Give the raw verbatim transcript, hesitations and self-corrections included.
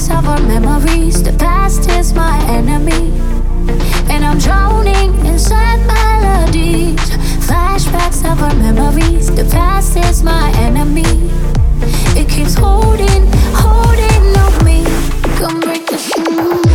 Flashbacks of our memories. The past is my enemy, and I'm drowning in sad melodies. Flashbacks of our memories. The past is my enemy. It keeps holding, holding on me. Come break the scene.